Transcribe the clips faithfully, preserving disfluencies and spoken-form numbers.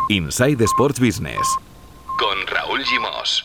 Inside Sports Business con Raúl Gimós.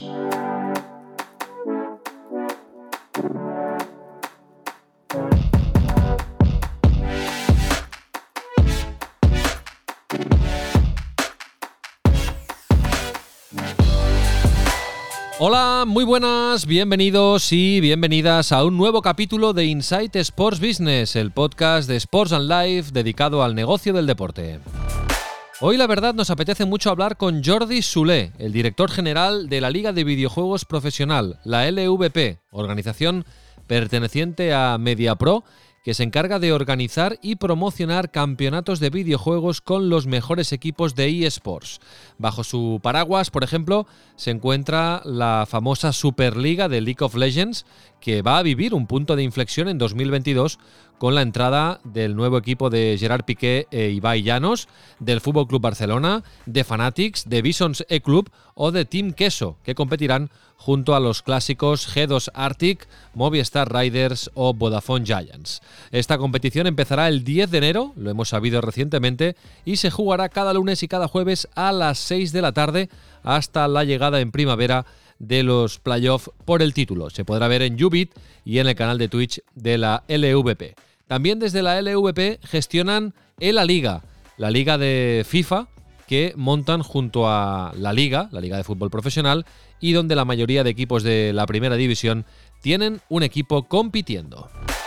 Hola, muy buenas, bienvenidos y bienvenidas a un nuevo capítulo de Inside Sports Business, el podcast de Sports and Life dedicado al negocio del deporte. Hoy la verdad nos apetece mucho hablar con Jordi Soler, el director general de la Liga de Videojuegos Profesional, la L V P, organización perteneciente a MediaPro, que se encarga de organizar y promocionar campeonatos de videojuegos con los mejores equipos de eSports. Bajo su paraguas, por ejemplo, se encuentra la famosa Superliga de League of Legends, que va a vivir un punto de inflexión en dos mil veintidós con la entrada del nuevo equipo de Gerard Piqué e Ibai Llanos, del F C Barcelona, de Fanatics, de Bisons E-Club o de Team Queso, que competirán junto a los clásicos G dos Arctic, Movistar Riders o Vodafone Giants. Esta competición empezará el diez de enero, lo hemos sabido recientemente, y se jugará cada lunes y cada jueves a las seis de la tarde hasta la llegada en primavera de los playoffs por el título. Se podrá ver en YouBit y en el canal de Twitch de la L V P. También desde la L V P gestionan la Liga, la Liga de FIFA, que montan junto a la Liga, la Liga de Fútbol Profesional, y donde la mayoría de equipos de la Primera División tienen un equipo compitiendo.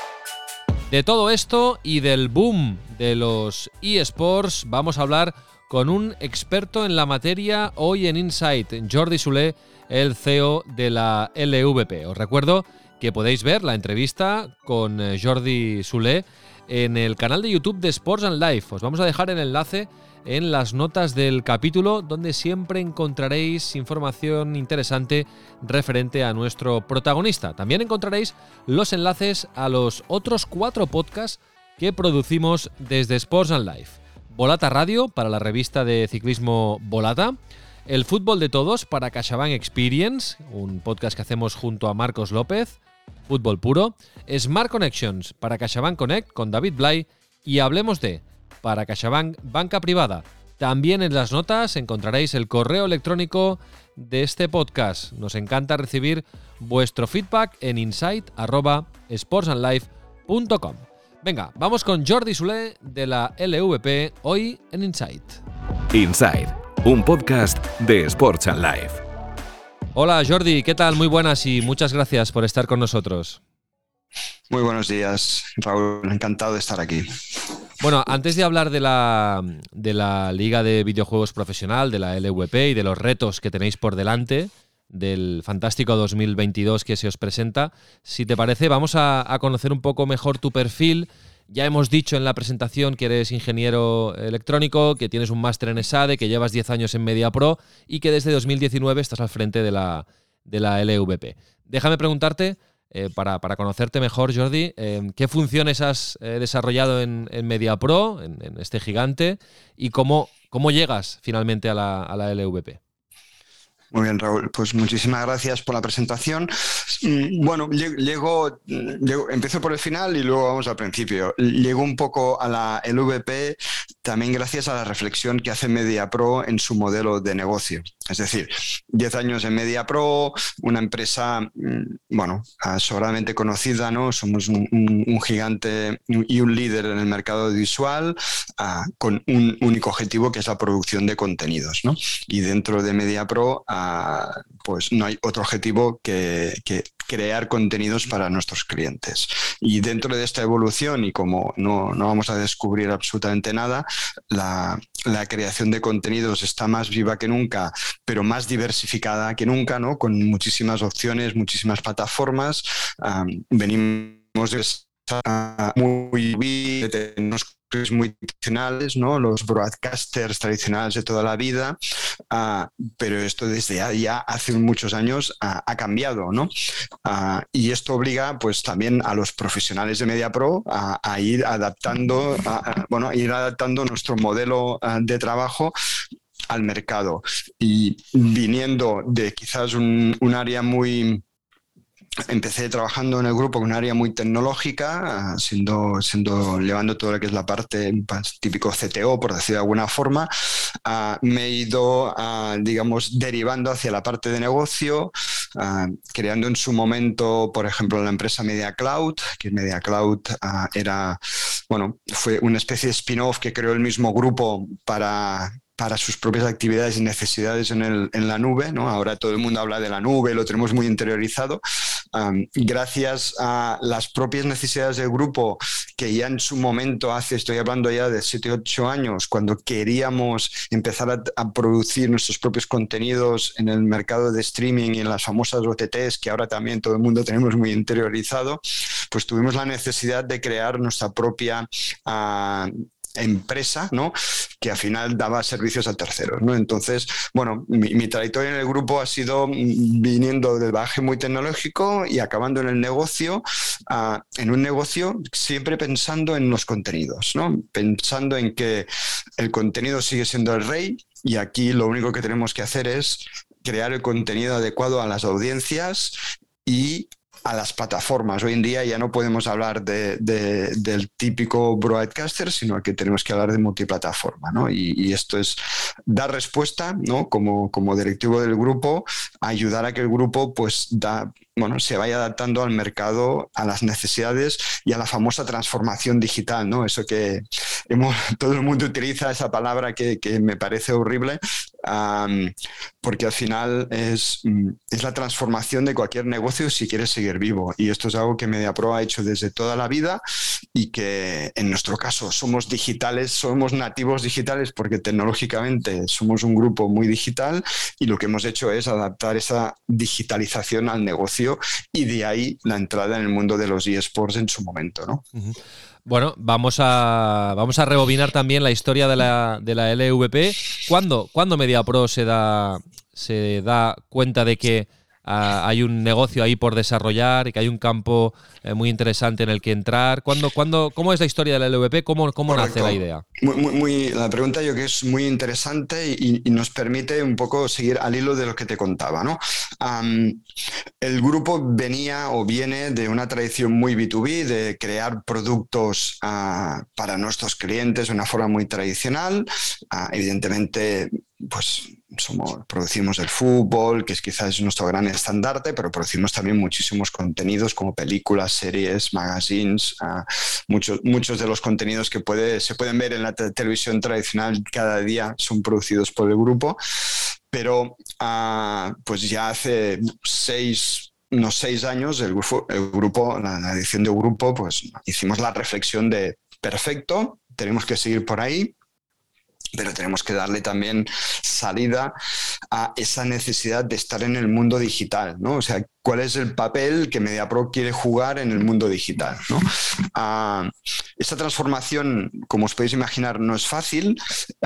De todo esto y del boom de los eSports vamos a hablar con un experto en la materia hoy en Insight, Jordi Soler, el C E O de la L V P. Os recuerdo que podéis ver la entrevista con Jordi Soler en el canal de YouTube de Sports and Life. Os vamos a dejar el enlace en las notas del capítulo, donde siempre encontraréis información interesante referente a nuestro protagonista. También encontraréis los enlaces a los otros cuatro podcasts que producimos desde Sports and Life. Volata Radio para la revista de ciclismo Volata, El Fútbol de Todos para CaixaBank Experience, un podcast que hacemos junto a Marcos López, Fútbol Puro, Smart Connections para CaixaBank Connect con David Blay y Hablemos de para CaixaBank Banca Privada. También en las notas encontraréis el correo electrónico de este podcast. Nos encanta recibir vuestro feedback en insight arroba sportsandlife punto com. Venga, vamos con Jordi Soler de la L V P, hoy en Insight. Inside, un podcast de Sports and Life. Hola Jordi, ¿qué tal? Muy buenas y muchas gracias por estar con nosotros. Muy buenos días, Raúl. Encantado de estar aquí. Bueno, antes de hablar de la, de la Liga de Videojuegos Profesional, de la L V P y de los retos que tenéis por delante, del fantástico dos mil veintidós que se os presenta, si te parece, vamos a, a conocer un poco mejor tu perfil. Ya hemos dicho en la presentación que eres ingeniero electrónico, que tienes un máster en ESADE, que llevas diez años en MediaPro y que desde dos mil diecinueve estás al frente de la, de la L V P. Déjame preguntarte, eh, para, para conocerte mejor, Jordi, eh, ¿qué funciones has eh, desarrollado en, en MediaPro, en, en este gigante, y cómo, cómo llegas finalmente a la, a la L V P? Muy bien, Raúl. Pues muchísimas gracias por la presentación. Bueno, llego, llego, empiezo por el final y luego vamos al principio. Llego un poco a la L V P también gracias a la reflexión que hace MediaPro en su modelo de negocio. Es decir, diez años en MediaPro, una empresa, bueno, sobradamente conocida, ¿no? Somos un, un, un gigante y un líder en el mercado visual, uh, con un único objetivo que es la producción de contenidos, ¿no? Y dentro de MediaPro, uh, pues no hay otro objetivo que, que crear contenidos para nuestros clientes. Y dentro de esta evolución, y como no, no vamos a descubrir absolutamente nada, la, la creación de contenidos está más viva que nunca, pero más diversificada que nunca, ¿no? Con muchísimas opciones, muchísimas plataformas. Um, venimos de uh, muy bien, tenemos muy tradicionales, ¿no? Los broadcasters tradicionales de toda la vida, uh, pero esto desde ya hace muchos años uh, ha cambiado, ¿no? Uh, y esto obliga pues también a los profesionales de MediaPro a, a ir adaptando, a, a, bueno, a ir adaptando nuestro modelo uh, de trabajo al mercado. Y viniendo de quizás un, un área muy Empecé trabajando en el grupo con un área muy tecnológica, siendo, siendo llevando todo lo que es la parte típico C T O, por decir de alguna forma, uh, me he ido, uh, digamos, derivando hacia la parte de negocio, uh, creando en su momento, por ejemplo, la empresa Media Cloud, que Media Cloud uh, era, bueno, fue una especie de spin-off que creó el mismo grupo para... para sus propias actividades y necesidades en, el, en la nube, ¿no? Ahora todo el mundo habla de la nube, lo tenemos muy interiorizado. Um, gracias a las propias necesidades del grupo, que ya en su momento, hace, estoy hablando ya de siete, ocho años, cuando queríamos empezar a, a producir nuestros propios contenidos en el mercado de streaming y en las famosas O T Ts, que ahora también todo el mundo tenemos muy interiorizado, pues tuvimos la necesidad de crear nuestra propia... Uh, empresa, ¿no? Que al final daba servicios a terceros, ¿no? Entonces, bueno, mi, mi trayectoria en el grupo ha sido viniendo del bagaje muy tecnológico y acabando en el negocio, uh, en un negocio siempre pensando en los contenidos, ¿no? Pensando en que el contenido sigue siendo el rey y aquí lo único que tenemos que hacer es crear el contenido adecuado a las audiencias y a las plataformas. Hoy en día ya no podemos hablar de, de, del típico broadcaster, sino que tenemos que hablar de multiplataforma, ¿no? Y, y esto es dar respuesta, ¿no? Como, como directivo del grupo, ayudar a que el grupo pues da, bueno, se vaya adaptando al mercado, a las necesidades y a la famosa transformación digital, ¿no? Eso que hemos, todo el mundo utiliza esa palabra que, que me parece horrible, um, porque al final es, es la transformación de cualquier negocio si quieres seguir vivo. Y esto es algo que MediaPro ha hecho desde toda la vida y que en nuestro caso somos digitales, somos nativos digitales porque tecnológicamente somos un grupo muy digital y lo que hemos hecho es adaptar esa digitalización al negocio y de ahí la entrada en el mundo de los eSports en su momento, ¿no? Uh-huh. Bueno, vamos a, vamos a rebobinar también la historia de la, de la L V P. ¿Cuándo, ¿cuándo MediaPro se da, se da cuenta de que uh, hay un negocio ahí por desarrollar y que hay un campo eh, muy interesante en el que entrar? ¿Cuándo, cuándo, ¿Cómo es la historia de la L V P? ¿Cómo, cómo nace la idea? Muy, muy, muy, la pregunta yo creo que es muy interesante y, y nos permite un poco seguir al hilo de lo que te contaba, ¿no? Um, el grupo venía o viene de una tradición muy B dos B, de crear productos uh, para nuestros clientes de una forma muy tradicional. Uh, evidentemente, pues somos, producimos el fútbol, que es quizás nuestro gran estandarte, pero producimos también muchísimos contenidos como películas, series, magazines, uh, muchos, muchos de los contenidos que puede, se pueden ver en la te- televisión tradicional cada día son producidos por el grupo, pero uh, pues ya hace seis, unos seis años el grupo, el grupo la, la edición de grupo, pues hicimos la reflexión de perfecto, tenemos que seguir por ahí, pero tenemos que darle también salida a esa necesidad de estar en el mundo digital, ¿no? O sea, ¿cuál es el papel que MediaPro quiere jugar en el mundo digital, ¿no? Uh, esta transformación, como os podéis imaginar, no es fácil,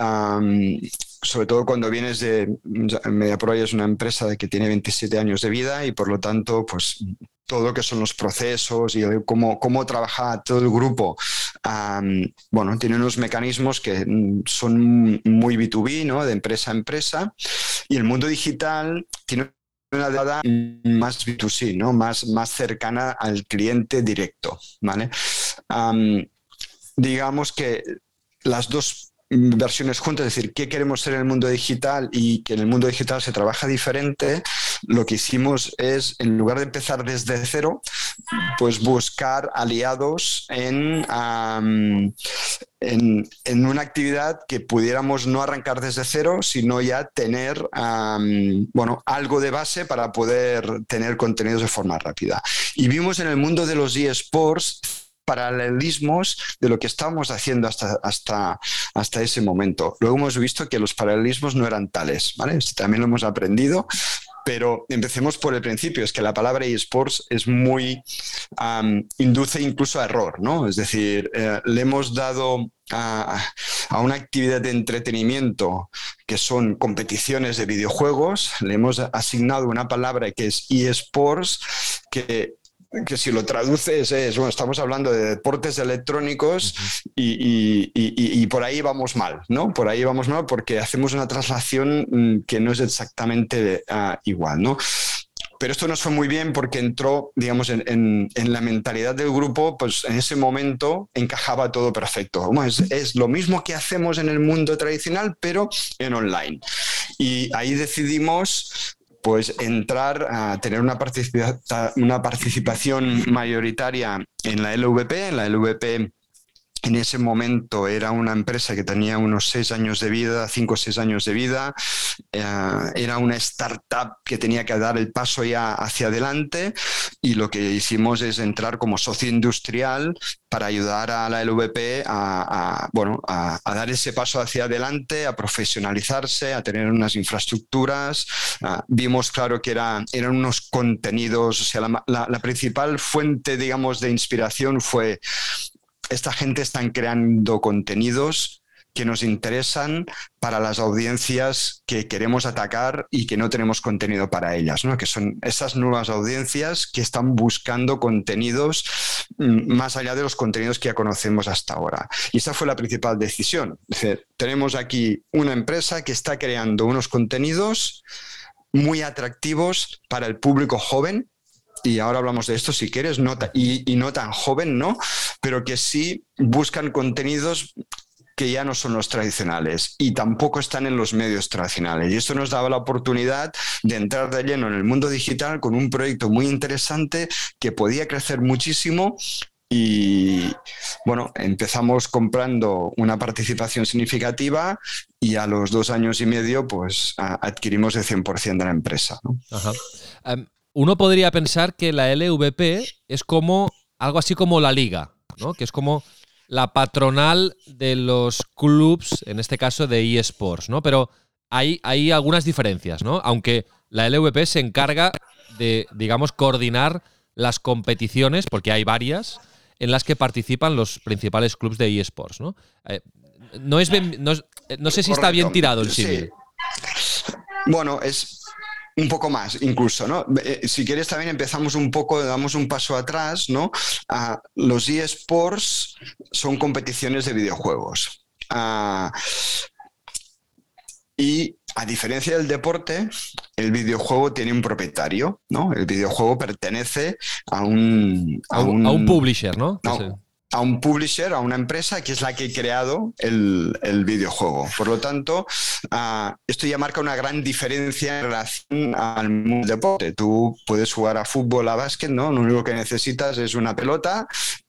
um, sobre todo cuando vienes de... MediaPro es una empresa que tiene veintisiete años de vida y por lo tanto, pues todo lo que son los procesos y cómo, cómo trabaja todo el grupo. Um, bueno, tiene unos mecanismos que son muy B dos B, ¿no? De empresa a empresa, y el mundo digital tiene una dada más B dos C, ¿no? Más, más cercana al cliente directo, ¿vale? Um, digamos que las dos versiones juntas, es decir, qué queremos ser en el mundo digital y que en el mundo digital se trabaja diferente, lo que hicimos es, en lugar de empezar desde cero, pues buscar aliados en, um, en, en una actividad que pudiéramos no arrancar desde cero, sino ya tener um, bueno, algo de base para poder tener contenidos de forma rápida. Y vimos en el mundo de los eSports paralelismos de lo que estábamos haciendo hasta, hasta, hasta ese momento. Luego hemos visto que los paralelismos no eran tales, ¿vale? Esto también lo hemos aprendido, pero empecemos por el principio. Es que la palabra eSports es muy... Um, induce incluso a error, ¿no? Es decir, eh, le hemos dado a, a una actividad de entretenimiento que son competiciones de videojuegos, le hemos asignado una palabra que es eSports, que... que si lo traduces es, bueno, estamos hablando de deportes electrónicos y, y, y, y por ahí vamos mal, ¿no? Por ahí vamos mal porque hacemos una traslación que no es exactamente uh, igual, ¿no? pero esto nos fue muy bien porque entró, digamos, en, en, en la mentalidad del grupo, pues en ese momento encajaba todo perfecto. Bueno, es, es lo mismo que hacemos en el mundo tradicional, pero en online. Y ahí decidimos pues entrar a tener una, participa una participación mayoritaria en la L V P, en la L V P. En ese momento era una empresa que tenía unos seis años de vida, cinco o seis años de vida. Eh, era una startup que tenía que dar el paso ya hacia adelante y lo que hicimos es entrar como socio industrial para ayudar a la L V P a, a, bueno, a, a dar ese paso hacia adelante, a profesionalizarse, a tener unas infraestructuras. Uh, vimos claro que era, eran unos contenidos, o sea, la, la, la principal fuente, digamos, de inspiración fue esta gente están creando contenidos que nos interesan para las audiencias que queremos atacar y que no tenemos contenido para ellas, ¿no? Que son esas nuevas audiencias que están buscando contenidos más allá de los contenidos que ya conocemos hasta ahora. Y esa fue la principal decisión. Es decir, tenemos aquí una empresa que está creando unos contenidos muy atractivos para el público joven, y ahora hablamos de esto si quieres, no y, y no tan joven, ¿no? Pero que sí buscan contenidos que ya no son los tradicionales y tampoco están en los medios tradicionales. Y esto nos daba la oportunidad de entrar de lleno en el mundo digital con un proyecto muy interesante que podía crecer muchísimo. Y bueno, empezamos comprando una participación significativa y a los dos años y medio pues adquirimos el cien por ciento de la empresa, ¿no? Ajá. Um... Uno podría pensar que la L V P es como algo así como la liga, ¿no? Que es como la patronal de los clubs, en este caso de eSports, ¿no? Pero hay, hay algunas diferencias, ¿no? Aunque la L V P se encarga de, digamos, coordinar las competiciones, porque hay varias, en las que participan los principales clubs de eSports, ¿no? Eh, no, es bien, no, es, no sé si está bien tirado el símil. Sí. Bueno, es... un poco más, incluso, ¿no? Eh, si quieres también empezamos un poco, damos un paso atrás, ¿no? Uh, los eSports son competiciones de videojuegos. Uh, y a diferencia del deporte, el videojuego tiene un propietario, ¿no? El videojuego pertenece a un... A un, a un publisher, ¿no? No, a un publisher, a una empresa que es la que ha creado el, el videojuego. Por lo tanto, uh, esto ya marca una gran diferencia en relación al mundo del deporte. Tú puedes jugar a fútbol, a básquet, ¿no? Lo único que necesitas es una pelota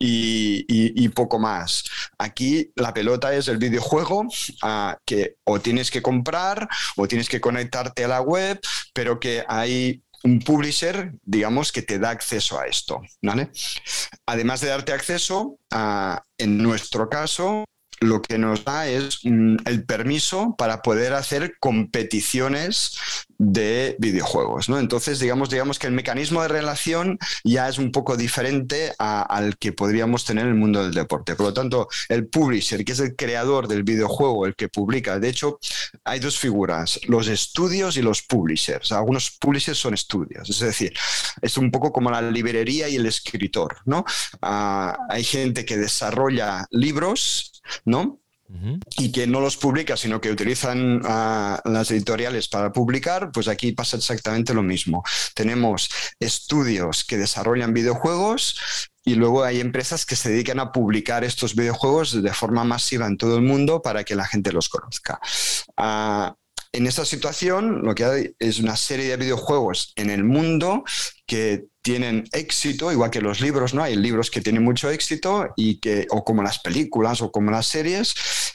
y, y, y poco más. Aquí la pelota es el videojuego uh, que o tienes que comprar o tienes que conectarte a la web, pero que hay un publisher, digamos, que te da acceso a esto, ¿vale? Además de darte acceso, uh, en nuestro caso, lo que nos da es mm, el permiso para poder hacer competiciones de videojuegos, ¿no? Entonces, digamos, digamos que el mecanismo de relación ya es un poco diferente a, al que podríamos tener en el mundo del deporte. Por lo tanto, el publisher, que es el creador del videojuego, el que publica, de hecho, hay dos figuras, los estudios y los publishers. Algunos publishers son estudios, es decir, es un poco como la librería y el escritor, ¿no? Uh, hay gente que desarrolla libros, ¿no? Uh-huh. Y que no los publica, sino que utilizan uh, las editoriales para publicar, pues aquí pasa exactamente lo mismo. Tenemos estudios que desarrollan videojuegos y luego hay empresas que se dedican a publicar estos videojuegos de forma masiva en todo el mundo para que la gente los conozca. Uh, En esta situación, lo que hay es una serie de videojuegos en el mundo que tienen éxito, igual que los libros, ¿no? Hay libros que tienen mucho éxito, y que, o como las películas o como las series,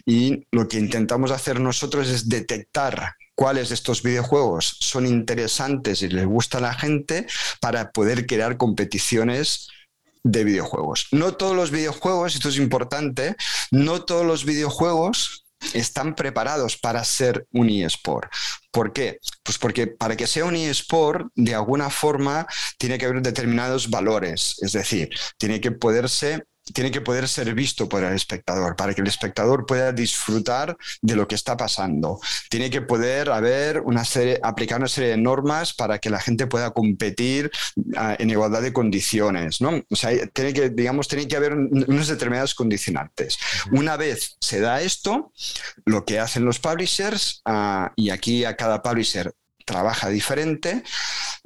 y lo que intentamos hacer nosotros es detectar cuáles de estos videojuegos son interesantes y les gusta a la gente para poder crear competiciones de videojuegos. No todos los videojuegos, esto es importante, no todos los videojuegos están preparados para ser un eSport. ¿Por qué? Pues porque para que sea un eSport, de alguna forma, tiene que haber determinados valores. Es decir, tiene que poderse... tiene que poder ser visto por el espectador, para que el espectador pueda disfrutar de lo que está pasando. Tiene que poder haber una serie, aplicar una serie de normas para que la gente pueda competir uh, en igualdad de condiciones, ¿no? O sea, tiene que, digamos, tiene que haber unos determinados condicionantes. Uh-huh. Una vez se da esto, lo que hacen los publishers, uh, y aquí a cada publisher trabaja diferente,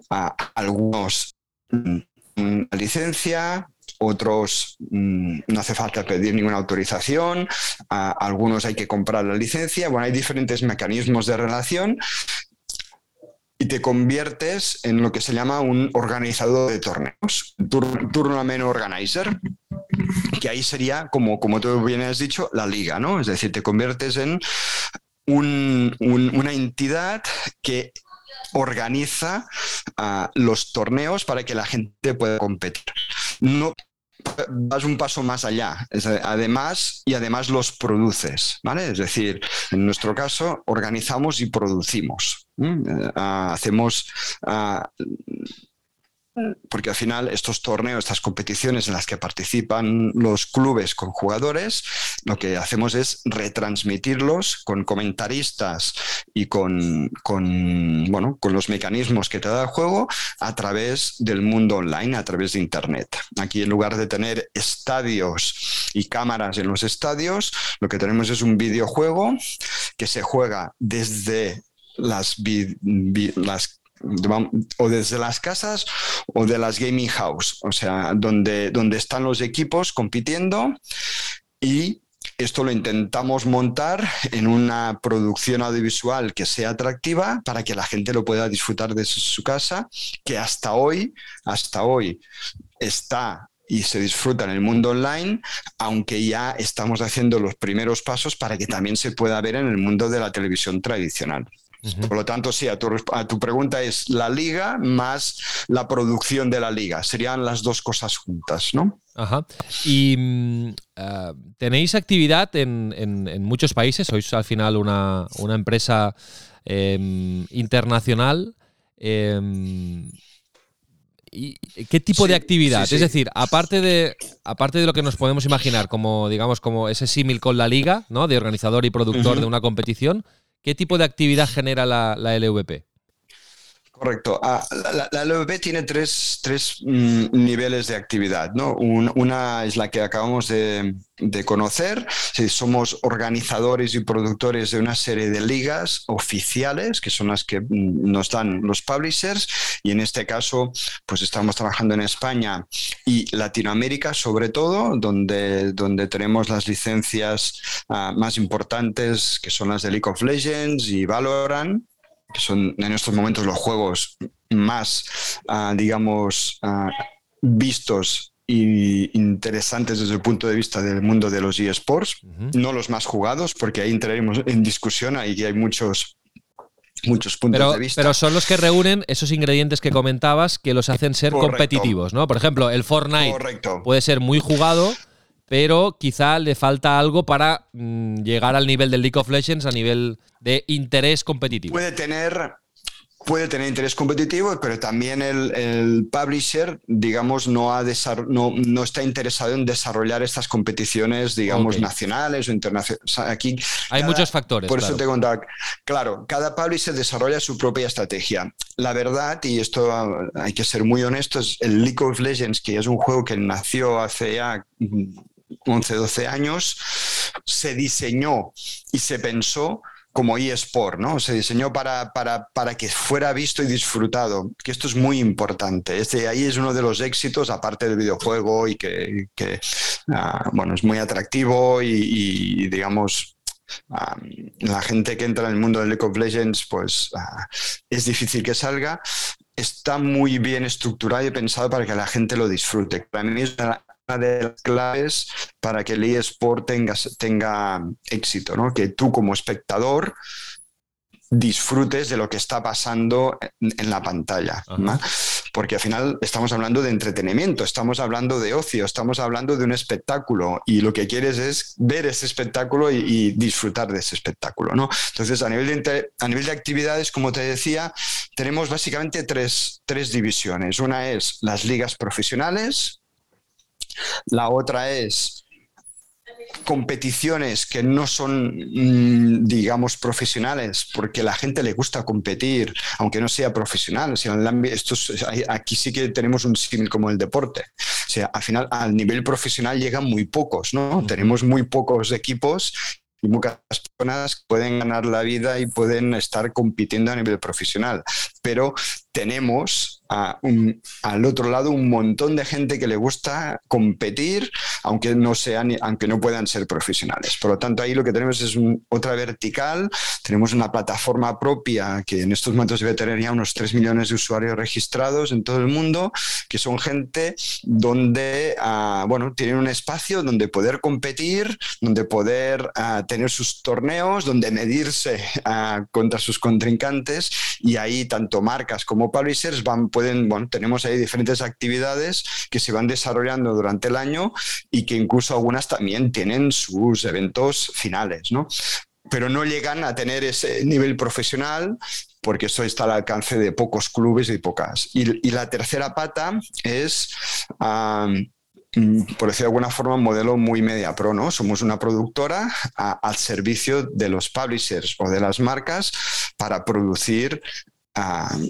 a algunos una licencia, otros mmm, no hace falta pedir ninguna autorización, a algunos hay que comprar la licencia. Bueno, hay diferentes mecanismos de relación y te conviertes en lo que se llama un organizador de torneos, Tour- Tournament Organizer, que ahí sería, como, como tú bien has dicho, la liga, ¿no? Es decir, te conviertes en un, un, una entidad que organiza uh, los torneos para que la gente pueda competir. No vas un paso más allá, es, además, y además los produces, ¿vale? Es decir, en nuestro caso, organizamos y producimos. ¿Mm? Uh, hacemos... Uh, porque al final estos torneos, estas competiciones en las que participan los clubes con jugadores, lo que hacemos es retransmitirlos con comentaristas y con, con, bueno, con los mecanismos que te da el juego a través del mundo online, a través de Internet. Aquí, en lugar de tener estadios y cámaras en los estadios, lo que tenemos es un videojuego que se juega desde las, vi, vi, las o desde las casas o de las gaming house, o sea, donde, donde están los equipos compitiendo, y esto lo intentamos montar en una producción audiovisual que sea atractiva para que la gente lo pueda disfrutar desde su casa, que hasta hoy, hasta hoy está y se disfruta en el mundo online, aunque ya estamos haciendo los primeros pasos para que también se pueda ver en el mundo de la televisión tradicional. Uh-huh. Por lo tanto, sí, a tu, a tu pregunta es la liga más la producción de la liga. Serían las dos cosas juntas, ¿no? Ajá. Y uh, tenéis actividad en, en, en muchos países. Sois al final una, una empresa eh, internacional. Eh, ¿Y qué tipo sí, de actividad? Sí, sí. Es decir, aparte de, aparte de lo que nos podemos imaginar como, digamos, como ese símil con la liga, ¿no? De organizador y productor uh-huh. de una competición, ¿qué tipo de actividad genera la, la L V P? Correcto. Ah, la, la L V P tiene tres, tres mm, niveles de actividad, ¿no? Un, una es la que acabamos de, de conocer. Sí, somos organizadores y productores de una serie de ligas oficiales, que son las que nos dan los publishers, y en este caso pues estamos trabajando en España y Latinoamérica sobre todo, donde, donde tenemos las licencias uh, más importantes, que son las de League of Legends y Valorant, que son en estos momentos los juegos más, uh, digamos, uh, vistos e interesantes desde el punto de vista del mundo de los eSports. Uh-huh. No los más jugados, porque ahí entraremos en discusión, ahí hay muchos, muchos puntos pero, de vista. Pero son los que reúnen esos ingredientes que comentabas que los hacen ser Correcto. competitivos, ¿no? Por ejemplo, el Fortnite Correcto. puede ser muy jugado, pero quizá le falta algo para mmm, llegar al nivel del League of Legends a nivel de interés competitivo. Puede tener, puede tener interés competitivo, pero también el, el publisher, digamos, no, ha desar- no, no está interesado en desarrollar estas competiciones, digamos, okay. nacionales o internacionales. O sea, aquí hay cada, muchos factores. Por claro. eso te contaba, claro, cada publisher desarrolla su propia estrategia. La verdad, y esto hay que ser muy honestos, el League of Legends, que es un juego que nació hace ya once, doce años, se diseñó y se pensó como eSport, ¿no? Se diseñó para, para, para que fuera visto y disfrutado, que esto es muy importante. Este ahí es uno de los éxitos, aparte del videojuego, y que, que uh, bueno, es muy atractivo y, y digamos, uh, la gente que entra en el mundo de League of Legends, pues uh, es difícil que salga. Está muy bien estructurado y pensado para que la gente lo disfrute. Para mí es una de las claves para que el eSport tenga, tenga éxito, ¿no? Que tú como espectador disfrutes de lo que está pasando en, en la pantalla, ¿no? Porque al final estamos hablando de entretenimiento, estamos hablando de ocio, estamos hablando de un espectáculo, y lo que quieres es ver ese espectáculo y, y disfrutar de ese espectáculo, ¿no? Entonces, a nivel de, inter, a nivel de actividades, como te decía, tenemos básicamente tres, tres divisiones. Una es las ligas profesionales, la otra es competiciones que no son, digamos, profesionales, porque a la gente le gusta competir, aunque no sea profesional. O sea, en el ámbito, esto es, aquí sí que tenemos un símil como el deporte. O sea, al final, al nivel profesional llegan muy pocos, ¿no? Uh-huh. Tenemos muy pocos equipos y muchas personas que pueden ganar la vida y pueden estar compitiendo a nivel profesional. Pero tenemos a un, al otro lado un montón de gente que le gusta competir, aunque no sean, aunque no puedan ser profesionales. Por lo tanto, ahí lo que tenemos es un, otra vertical. Tenemos una plataforma propia que en estos momentos debe tener ya unos tres millones de usuarios registrados en todo el mundo, que son gente donde, uh, bueno, tienen un espacio donde poder competir, donde poder uh, tener sus torneos, donde medirse uh, contra sus contrincantes, y ahí tanto marcas como publishers van, pueden, bueno, tenemos ahí diferentes actividades que se van desarrollando durante el año y que incluso algunas también tienen sus eventos finales, ¿no? Pero no llegan a tener ese nivel profesional porque eso está al alcance de pocos clubes y pocas. Y, y la tercera pata es... Um, por decir de alguna forma, un modelo muy media pro, ¿no? Somos una productora a, al servicio de los publishers o de las marcas para producir uh,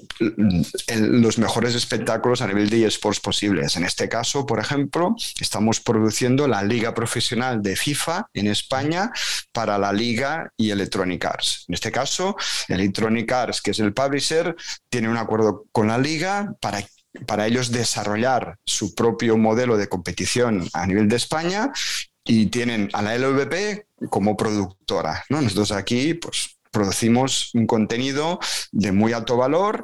el, los mejores espectáculos a nivel de eSports posibles. En este caso, por ejemplo, estamos produciendo la Liga Profesional de FIFA en España para la Liga y Electronic Arts. En este caso, Electronic Arts, que es el publisher, tiene un acuerdo con la Liga para para ellos desarrollar su propio modelo de competición a nivel de España, y tienen a la L V P como productora, ¿no? Nosotros aquí pues, producimos un contenido de muy alto valor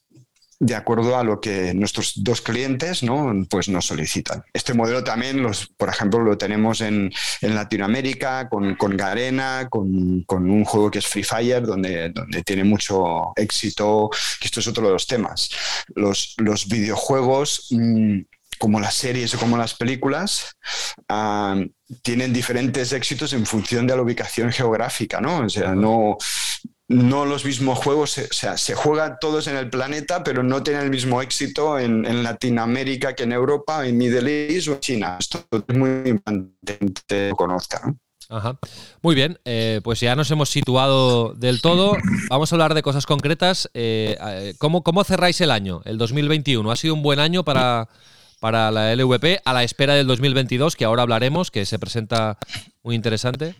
de acuerdo a lo que nuestros dos clientes, ¿no? Pues nos solicitan. Este modelo también, los, por ejemplo, lo tenemos en, en Latinoamérica con, con Garena, con, con un juego que es Free Fire, donde, donde tiene mucho éxito, que esto es otro de los temas. Los, los videojuegos, mmm, como las series o como las películas, uh, tienen diferentes éxitos en función de la ubicación geográfica, ¿no? O sea, no... No los mismos juegos, se, o sea, se juegan todos en el planeta, pero no tienen el mismo éxito en, en Latinoamérica que en Europa, en Middle East o en China. Esto es muy importante que lo conozca, ¿no? Ajá. Muy bien, eh, pues ya nos hemos situado del todo. Vamos a hablar de cosas concretas. Eh, ¿cómo, ¿Cómo cerráis el año, el dos mil veintiuno? ¿Ha sido un buen año para, para la L V P a la espera del dos mil veintidós, que ahora hablaremos, que se presenta muy interesante?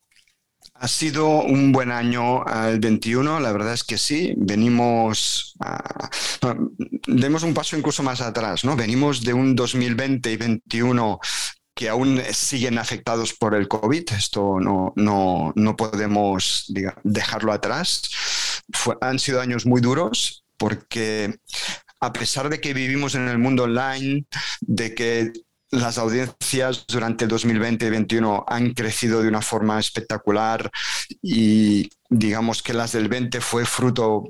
Ha sido un buen año el veintiuno, la verdad es que sí. Venimos, uh, demos un paso incluso más atrás, ¿no? Venimos de un dos mil veinte y veintiuno que aún siguen afectados por el COVID. Esto no, no, no podemos, digamos, dejarlo atrás. Fue, han sido años muy duros porque a pesar de que vivimos en el mundo online, de que las audiencias durante el dos mil veinte y veintiuno han crecido de una forma espectacular, y digamos que las del veinte fue fruto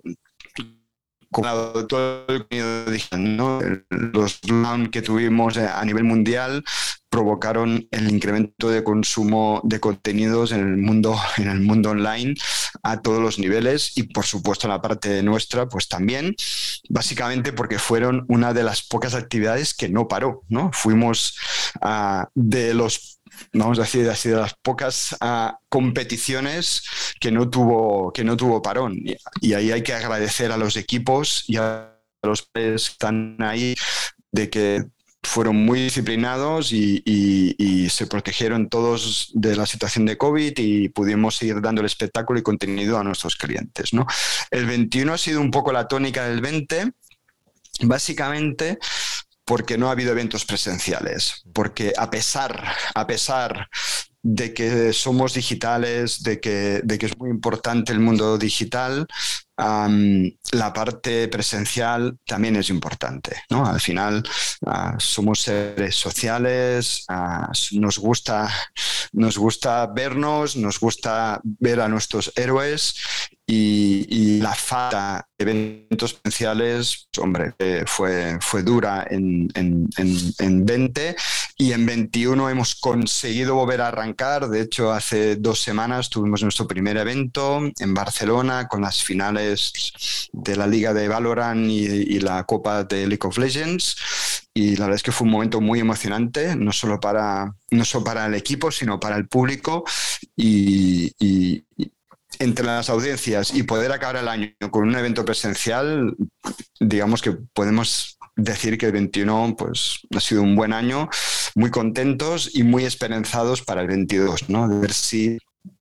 de todo el contenido digital, ¿no? Los round que tuvimos a nivel mundial provocaron el incremento de consumo de contenidos en el mundo, en el mundo online a todos los niveles, y por supuesto en la parte nuestra pues también, básicamente porque fueron una de las pocas actividades que no paró, ¿no? Fuimos uh, de los vamos a decir así, de las pocas uh, competiciones que no tuvo, que no tuvo parón, y, y ahí hay que agradecer a los equipos y a los que están ahí de que fueron muy disciplinados y, y, y se protegieron todos de la situación de COVID, y pudimos seguir dando el espectáculo y contenido a nuestros clientes, ¿no? El veintiuno ha sido un poco la tónica del veinte, básicamente porque no ha habido eventos presenciales, porque a pesar, a pesar de que somos digitales, de que, de que es muy importante el mundo digital, Um, la parte presencial también es importante, ¿no? Al final uh, somos seres sociales, uh, nos gusta, nos gusta vernos, nos gusta ver a nuestros héroes, y, y la falta de eventos presenciales, pues, hombre, eh, fue, fue dura en, en, en, en veinte, y en veintiuno hemos conseguido volver a arrancar. De hecho, hace dos semanas tuvimos nuestro primer evento en Barcelona con las finales de la Liga de Valorant y, y la Copa de League of Legends, y la verdad es que fue un momento muy emocionante, no solo para, no solo para el equipo, sino para el público, y, y, y entre las audiencias y poder acabar el año con un evento presencial, digamos que podemos decir que el veintiuno pues, ha sido un buen año, muy contentos y muy esperanzados para el veintidós, ¿no? De ver si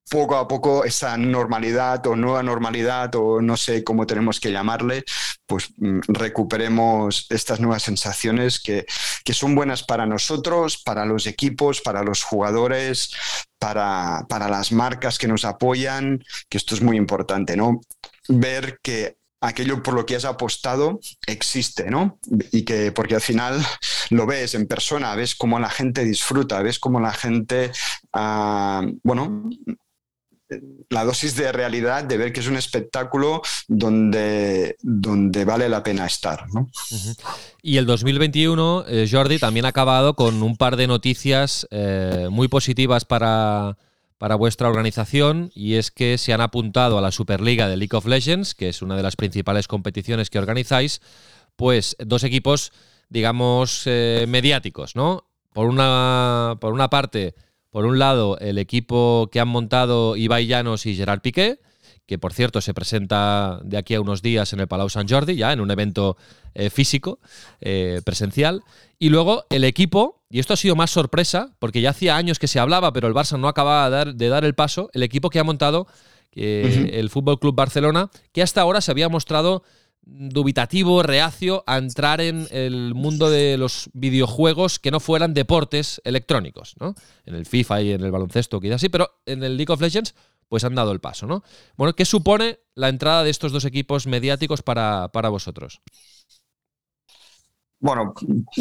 poco a poco esa normalidad o nueva normalidad o no sé cómo tenemos que llamarle, pues recuperemos estas nuevas sensaciones que, que son buenas para nosotros, para los equipos, para los jugadores, para, para las marcas que nos apoyan, que esto es muy importante, ¿no? Ver que aquello por lo que has apostado existe, ¿no? Y que porque al final lo ves en persona, ves cómo la gente disfruta, ves cómo la gente, uh, bueno, la dosis de realidad de ver que es un espectáculo donde, donde vale la pena estar, ¿no? Uh-huh. Y el dos mil veintiuno, eh, Jordi, también ha acabado con un par de noticias eh, muy positivas para... para vuestra organización, y es que se han apuntado a la Superliga de League of Legends, que es una de las principales competiciones que organizáis, pues dos equipos, digamos, eh, mediáticos, ¿no? Por una, por una parte, por un lado, el equipo que han montado Ibai Llanos y Gerard Piqué, que por cierto se presenta de aquí a unos días en el Palau Sant Jordi, ya en un evento eh, físico, eh, presencial. Y luego el equipo, y esto ha sido más sorpresa, porque ya hacía años que se hablaba, pero el Barça no acababa de dar, de dar el paso, el equipo que ha montado eh, uh-huh. el Fútbol Club Barcelona, que hasta ahora se había mostrado dubitativo, reacio a entrar en el mundo de los videojuegos que no fueran deportes electrónicos, ¿no? En el FIFA y en el baloncesto quizás sí, pero en el League of Legends pues han dado el paso, ¿no? Bueno, ¿qué supone la entrada de estos dos equipos mediáticos para, para vosotros? Bueno,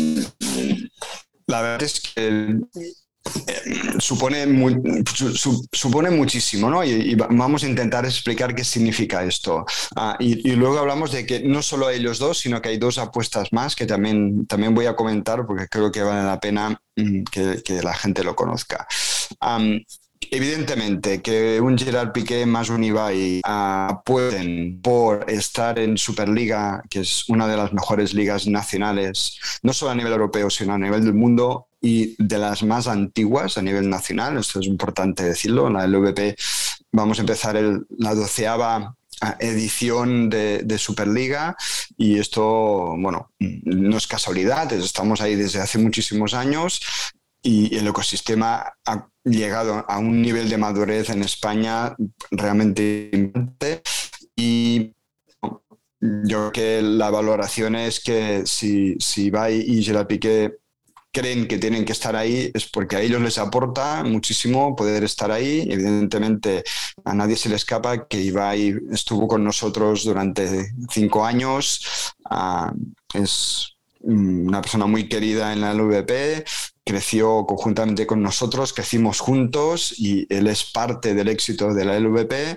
la verdad es que supone, muy, su, supone muchísimo, ¿no? Y, y vamos a intentar explicar qué significa esto. Ah, y, y luego hablamos de que no solo ellos dos, sino que hay dos apuestas más que también, también voy a comentar porque creo que vale la pena que, que la gente lo conozca. Um, Evidentemente que un Gerard Piqué más un Ibai apuesten por estar en Superliga, que es una de las mejores ligas nacionales, no solo a nivel europeo, sino a nivel del mundo y de las más antiguas a nivel nacional. Esto es importante decirlo. En la L V P vamos a empezar el, la doceava edición de, de Superliga y esto, bueno, no es casualidad, estamos ahí desde hace muchísimos años. Y el ecosistema ha llegado a un nivel de madurez en España realmente importante. Y yo creo que la valoración es que si, si Ibai y Gerard Piqué creen que tienen que estar ahí es porque a ellos les aporta muchísimo poder estar ahí. Evidentemente a nadie se le escapa que Ibai estuvo con nosotros durante cinco años. Uh, es una persona muy querida en la L V P, creció conjuntamente con nosotros, crecimos juntos y él es parte del éxito de la L V P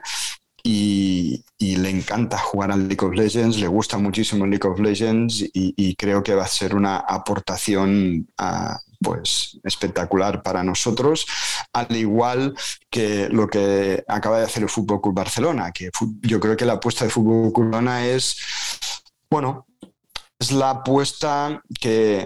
y, y le encanta jugar al League of Legends, le gusta muchísimo el League of Legends y, y creo que va a ser una aportación uh, pues espectacular para nosotros, al igual que lo que acaba de hacer el Fútbol Club Barcelona, que yo creo que la apuesta de Fútbol Club Barcelona es, bueno, es la apuesta que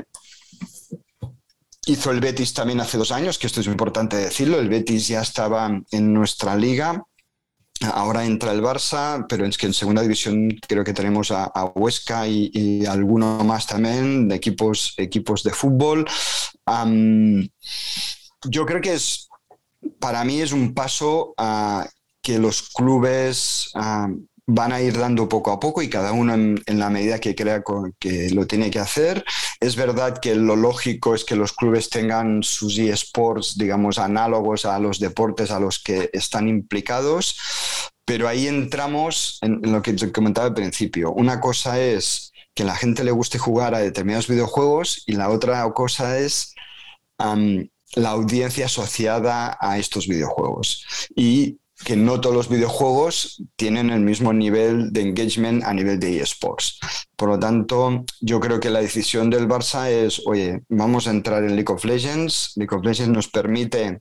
hizo el Betis también hace dos años, que esto es importante decirlo. El Betis ya estaba en nuestra liga, ahora entra el Barça, pero es que en segunda división creo que tenemos a, a Huesca y, y alguno más también, de equipos, equipos de fútbol. Um, yo creo que es, para mí es un paso a que los clubes Uh, van a ir dando poco a poco y cada uno en, en la medida que crea que lo tiene que hacer. Es verdad que lo lógico es que los clubes tengan sus eSports, digamos, análogos a los deportes a los que están implicados, pero ahí entramos en, en lo que te comentaba al principio. Una cosa es que a la gente le guste jugar a determinados videojuegos y la otra cosa es um, la audiencia asociada a estos videojuegos. Y que no todos los videojuegos tienen el mismo nivel de engagement a nivel de eSports. Por lo tanto, yo creo que la decisión del Barça es, oye, vamos a entrar en League of Legends. League of Legends nos permite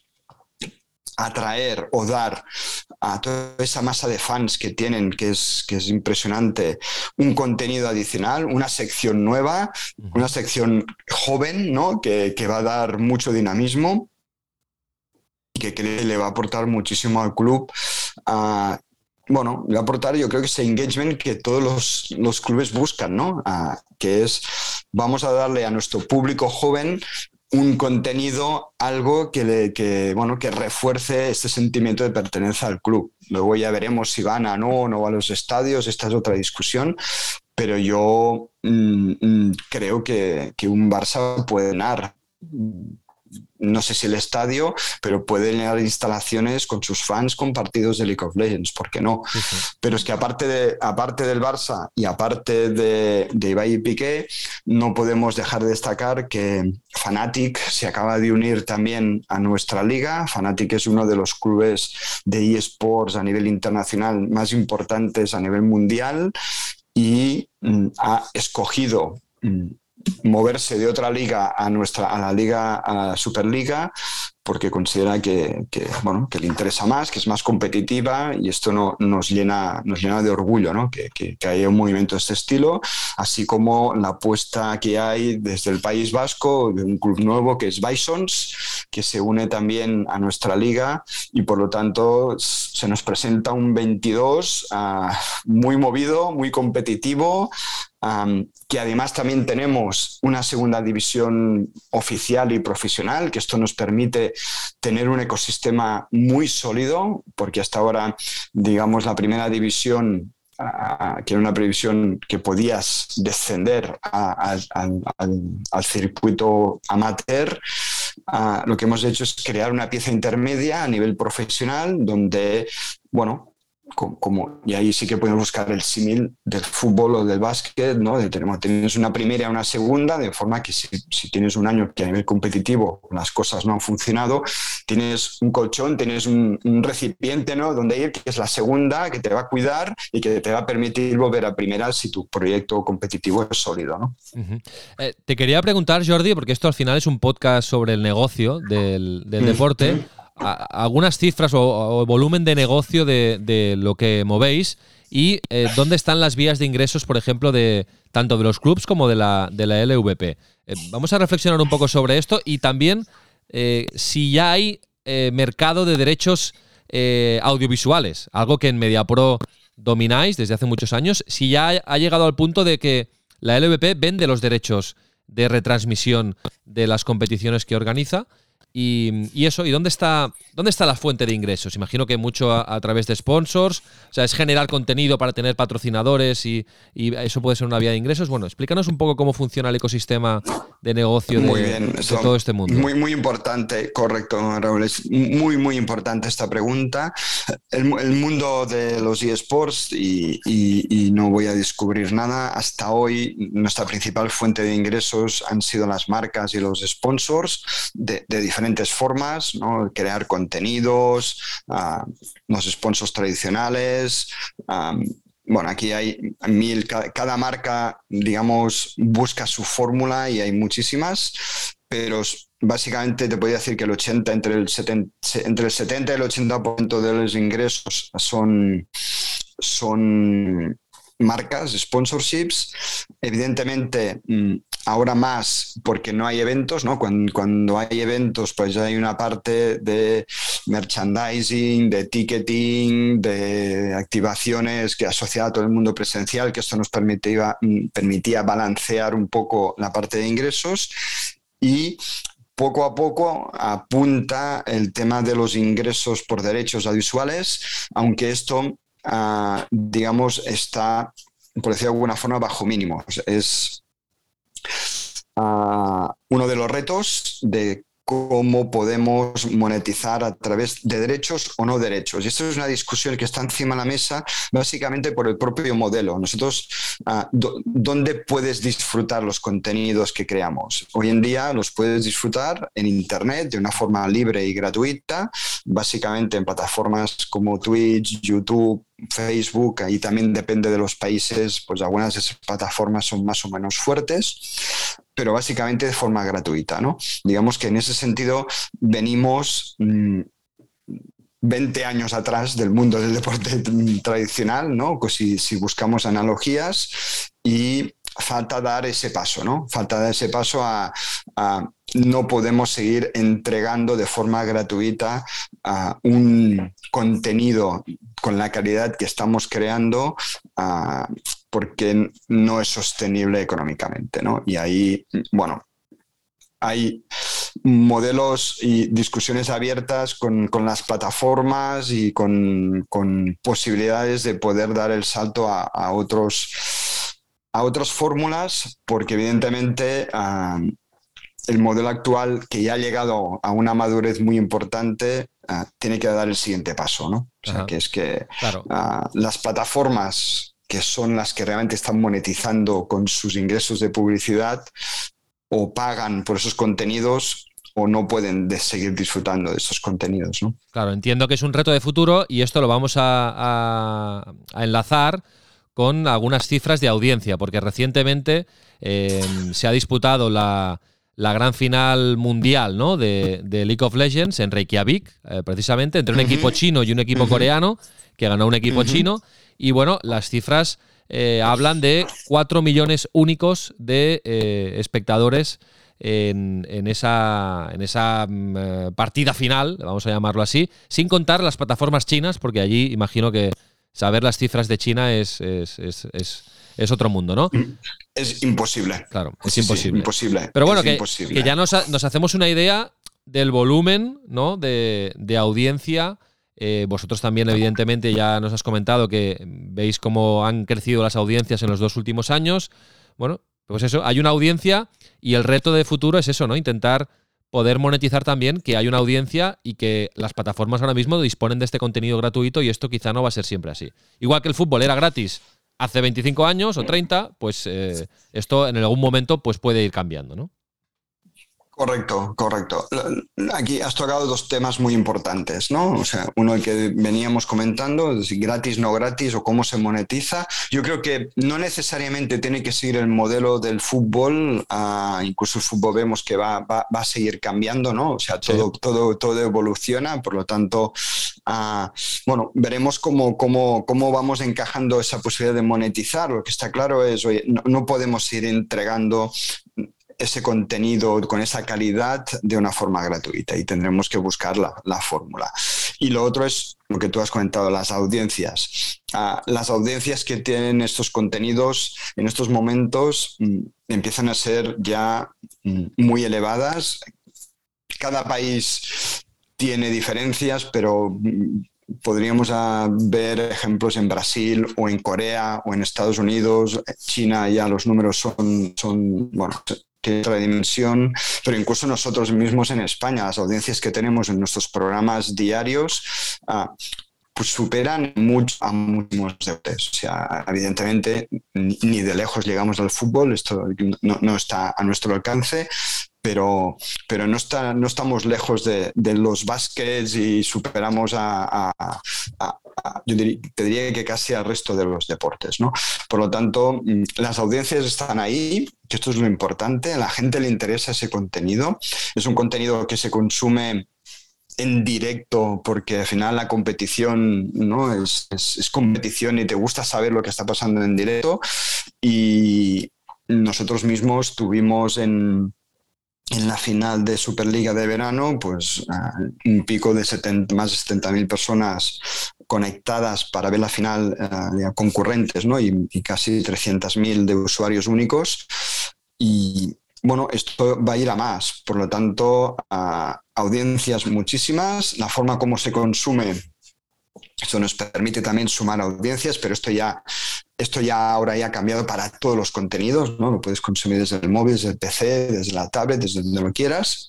atraer o dar a toda esa masa de fans que tienen, que es, que es impresionante, un contenido adicional, una sección nueva, una sección joven, ¿no? que, que va a dar mucho dinamismo. Que, que le va a aportar muchísimo al club. Uh, bueno, le va a aportar yo creo que ese engagement que todos los, los clubes buscan, ¿no? Uh, que es, vamos a darle a nuestro público joven un contenido, algo que, le, que, bueno, que refuerce este sentimiento de pertenencia al club. Luego ya veremos si van a no o no a los estadios, esta es otra discusión, pero yo mmm, creo que, que un Barça puede ganar. No sé si el estadio, pero puede llenar instalaciones con sus fans con partidos de League of Legends, ¿por qué no? Sí, sí. Pero es que aparte, de, aparte del Barça y aparte de, de Ibai y Piqué, no podemos dejar de destacar que Fnatic se acaba de unir también a nuestra liga. Fnatic es uno de los clubes de eSports a nivel internacional más importantes a nivel mundial y mm, ha escogido mm, moverse de otra liga a nuestra a la liga a la Superliga porque considera que, que, bueno, que le interesa más, que es más competitiva y esto no, nos, llena, nos llena de orgullo, ¿no? que, que, que haya un movimiento de este estilo, así como la apuesta que hay desde el País Vasco de un club nuevo que es Bisons, que se une también a nuestra liga y por lo tanto se nos presenta un veintidós uh, muy movido, muy competitivo, Um, que además también tenemos una segunda división oficial y profesional, que esto nos permite tener un ecosistema muy sólido, porque hasta ahora, digamos, la primera división, uh, que era una previsión que podías descender a, a, a, al, al circuito amateur, uh, lo que hemos hecho es crear una pieza intermedia a nivel profesional, donde, bueno, Como, como, y ahí sí que podemos buscar el símil del fútbol o del básquet, ¿no? De, tenemos, tienes una primera y una segunda, de forma que si, si tienes un año que a nivel competitivo las cosas no han funcionado, tienes un colchón, tienes un, un recipiente, ¿no? Donde ir, que es la segunda, que te va a cuidar y que te va a permitir volver a primera si tu proyecto competitivo es sólido, ¿no? Uh-huh. eh, te quería preguntar, Jordi, porque esto al final es un podcast sobre el negocio del, del uh-huh. deporte, a, algunas cifras o, o volumen de negocio de, de lo que movéis y eh, dónde están las vías de ingresos, por ejemplo, de tanto de los clubs como de la, de la L V P. Eh, vamos a reflexionar un poco sobre esto y también eh, si ya hay eh, mercado de derechos eh, audiovisuales, algo que en MediaPro domináis desde hace muchos años, si ya ha llegado al punto de que la L V P vende los derechos de retransmisión de las competiciones que organiza. Y, y eso, ¿y dónde está dónde está la fuente de ingresos? Imagino que mucho a, a través de sponsors, o sea, es generar contenido para tener patrocinadores y, y eso puede ser una vía de ingresos. Bueno, explícanos un poco cómo funciona el ecosistema de negocio de, muy bien, de todo este mundo. Muy, muy importante, correcto, Raúl, es muy, muy importante esta pregunta. El, el mundo de los eSports, y, y, y no voy a descubrir nada, hasta hoy nuestra principal fuente de ingresos han sido las marcas y los sponsors de, de diferentes formas, ¿no? Crear contenidos, uh, los sponsors tradicionales. Um, bueno, aquí hay mil, cada, cada marca, digamos, busca su fórmula y hay muchísimas, pero básicamente te podría decir que el ochenta, entre el setenta, entre el setenta y el ochenta por ciento de los ingresos son, son marcas, sponsorships. Evidentemente, ahora más porque no hay eventos, ¿no? Cuando, cuando hay eventos, pues hay una parte de merchandising, de ticketing, de activaciones que asociada a todo el mundo presencial, que esto nos permitía, permitía balancear un poco la parte de ingresos y poco a poco apunta el tema de los ingresos por derechos audiovisuales, aunque esto Uh, digamos, está, por decirlo de alguna forma, bajo mínimos. Es uh, uno de los retos de cómo podemos monetizar a través de derechos o no derechos. Y esto es una discusión que está encima de la mesa básicamente por el propio modelo. Nosotros, uh, do, ¿dónde puedes disfrutar los contenidos que creamos? Hoy en día los puedes disfrutar en Internet de una forma libre y gratuita, básicamente en plataformas como Twitch, YouTube, Facebook. Ahí también depende de los países, pues algunas de esas plataformas son más o menos fuertes, pero básicamente de forma gratuita, ¿no? Digamos que en ese sentido venimos mmm, veinte años atrás del mundo del deporte tradicional, ¿no? Pues si, si buscamos analogías, y falta dar ese paso, ¿no? Falta dar ese paso a, a no podemos seguir entregando de forma gratuita uh, un contenido con la calidad que estamos creando uh, porque no es sostenible económicamente, ¿no? Y ahí, bueno, hay modelos y discusiones abiertas con, con las plataformas y con, con posibilidades de poder dar el salto a, a otros, a otras fórmulas, porque evidentemente uh, el modelo actual, que ya ha llegado a una madurez muy importante, uh, tiene que dar el siguiente paso, ¿no? O sea, Ajá. que es que Claro. uh, las plataformas, que son las que realmente están monetizando con sus ingresos de publicidad, o pagan por esos contenidos o no pueden de seguir disfrutando de esos contenidos, ¿no? Claro, entiendo que es un reto de futuro y esto lo vamos a, a, a enlazar con algunas cifras de audiencia, porque recientemente eh, se ha disputado la, la gran final mundial, ¿no?, de, de League of Legends en Reykjavik, eh, precisamente, entre un uh-huh. equipo chino y un equipo uh-huh. coreano, que ganó un equipo uh-huh. chino, y bueno, las cifras eh, hablan de cuatro millones únicos de eh, espectadores en, en esa, en esa eh, partida final, vamos a llamarlo así, sin contar las plataformas chinas, porque allí imagino que saber las cifras de China es, es, es, es, es otro mundo, ¿no? Es imposible. Claro, es sí, imposible. Sí, imposible. Pero bueno, es que, imposible. que ya nos, ha, nos hacemos una idea del volumen, ¿no?, de, de audiencia. Eh, vosotros también, evidentemente, ya nos has comentado que veis cómo han crecido las audiencias en los dos últimos años. Bueno, pues eso, hay una audiencia y el reto de futuro es eso, ¿no? Intentar poder monetizar también que hay una audiencia y que las plataformas ahora mismo disponen de este contenido gratuito, y esto quizá no va a ser siempre así. Igual que el fútbol era gratis hace veinticinco años o treinta, pues eh, esto en algún momento pues puede ir cambiando, ¿no? Correcto, correcto. Aquí has tocado dos temas muy importantes, ¿no? O sea, uno el que veníamos comentando, si gratis, no gratis, o cómo se monetiza. Yo creo que no necesariamente tiene que seguir el modelo del fútbol, uh, incluso el fútbol vemos que va, va, va a seguir cambiando, ¿no? O sea, todo, sí. todo, todo evoluciona, por lo tanto, uh, bueno, veremos cómo, cómo, cómo vamos encajando esa posibilidad de monetizar. Lo que está claro es, oye, no, no podemos ir entregando ese contenido con esa calidad de una forma gratuita, y tendremos que buscar la, la fórmula. Y lo otro es lo que tú has comentado, las audiencias. Uh, las audiencias que tienen estos contenidos en estos momentos mm, empiezan a ser ya mm, muy elevadas. Cada país tiene diferencias, pero mm, podríamos uh, ver ejemplos en Brasil o en Corea o en Estados Unidos. China ya los números son, son bueno, que otra dimensión, pero incluso nosotros mismos en España, las audiencias que tenemos en nuestros programas diarios uh, pues superan mucho a muchos deportes. O sea, evidentemente ni, ni de lejos llegamos al fútbol, esto no, no está a nuestro alcance, pero, pero no, está, no estamos lejos de, de los básquets y superamos a, a, a, a yo diría, te diría que casi al resto de los deportes, ¿no? Por lo tanto, las audiencias están ahí, que esto es lo importante, a la gente le interesa ese contenido, es un contenido que se consume en directo, porque al final la competición, ¿no? es, es, es competición y te gusta saber lo que está pasando en directo, y nosotros mismos tuvimos en En la final de Superliga de verano, pues uh, un pico de setenta, más de setenta mil personas conectadas para ver la final, uh, concurrentes, ¿no? Y, y casi trescientos mil de usuarios únicos. Y bueno, esto va a ir a más. Por lo tanto, uh, audiencias muchísimas. La forma como se consume, esto nos permite también sumar audiencias, pero esto ya... Esto ya ahora ya ha cambiado para todos los contenidos, ¿no? Lo puedes consumir desde el móvil, desde el P C, desde la tablet, desde donde lo quieras.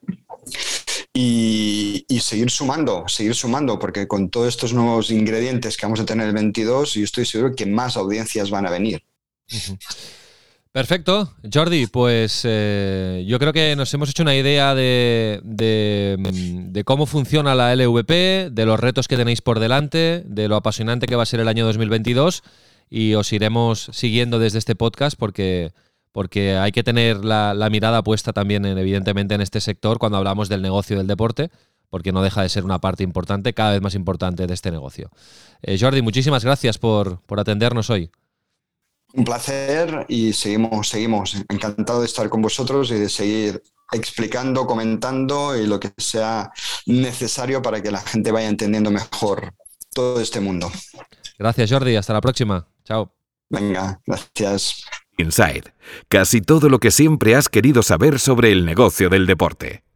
Y, y seguir sumando, seguir sumando, porque con todos estos nuevos ingredientes que vamos a tener el veintidós, yo estoy seguro que más audiencias van a venir. Uh-huh. Perfecto. Jordi, pues eh, yo creo que nos hemos hecho una idea de, de, de cómo funciona la L V P, de los retos que tenéis por delante, de lo apasionante que va a ser el año dos mil veintidós, y os iremos siguiendo desde este podcast porque, porque hay que tener la, la mirada puesta también, en, evidentemente, en este sector cuando hablamos del negocio del deporte, porque no deja de ser una parte importante, cada vez más importante de este negocio. Eh, Jordi, muchísimas gracias por, por atendernos hoy. Un placer, y seguimos, seguimos. Encantado de estar con vosotros y de seguir explicando, comentando y lo que sea necesario para que la gente vaya entendiendo mejor todo este mundo. Gracias, Jordi. Hasta la próxima. Chao. Venga, gracias. Inside. Casi todo lo que siempre has querido saber sobre el negocio del deporte.